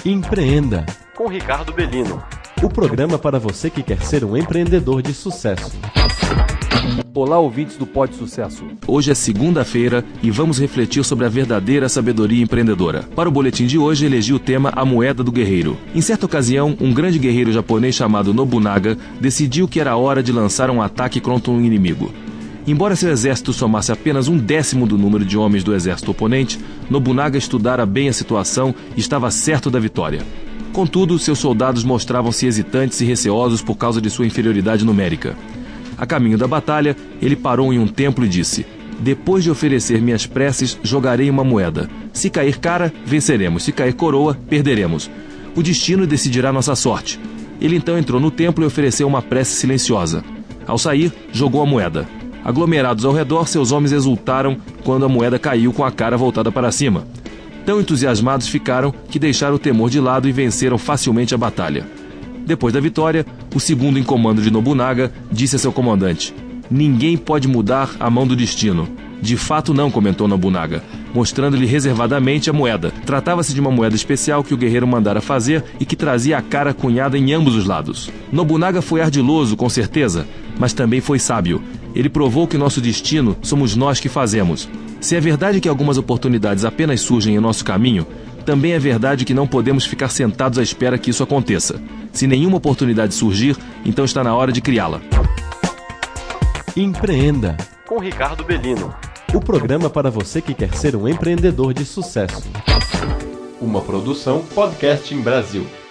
Empreenda, com Ricardo Bellino. o programa para você que quer ser um empreendedor de sucesso. Olá, ouvintes do Pod Sucesso. Hoje é segunda-feira e vamos refletir sobre a verdadeira sabedoria empreendedora. Para o boletim de hoje, elegi o tema A Moeda do Guerreiro. Em certa ocasião, um grande guerreiro japonês chamado Nobunaga decidiu que era hora de lançar um ataque contra um inimigo. Embora seu exército somasse apenas 1/10 do número de homens do exército oponente, Nobunaga estudara bem a situação e estava certo da vitória. Contudo, seus soldados mostravam-se hesitantes e receosos por causa de sua inferioridade numérica. A caminho da batalha, ele parou em um templo e disse: "Depois de oferecer minhas preces, jogarei uma moeda. Se cair cara, venceremos. Se cair coroa, perderemos. O destino decidirá nossa sorte." Ele então entrou no templo e ofereceu uma prece silenciosa. Ao sair, jogou a moeda. Aglomerados ao redor, seus homens exultaram quando a moeda caiu com a cara voltada para cima. Tão entusiasmados ficaram que deixaram o temor de lado e venceram facilmente a batalha. Depois da vitória, o segundo em comando de Nobunaga disse a seu comandante: "Ninguém pode mudar a mão do destino." "De fato não", comentou Nobunaga, mostrando-lhe reservadamente a moeda. Tratava-se de uma moeda especial que o guerreiro mandara fazer e que trazia a cara cunhada em ambos os lados. Nobunaga foi ardiloso, com certeza, mas também foi sábio. Ele provou que nosso destino somos nós que fazemos. Se é verdade que algumas oportunidades apenas surgem em nosso caminho, também é verdade que não podemos ficar sentados à espera que isso aconteça. Se nenhuma oportunidade surgir, então está na hora de criá-la. Empreenda, Com Ricardo Bellino. o programa para você que quer ser um empreendedor de sucesso. Uma produção Podcast em Brasil.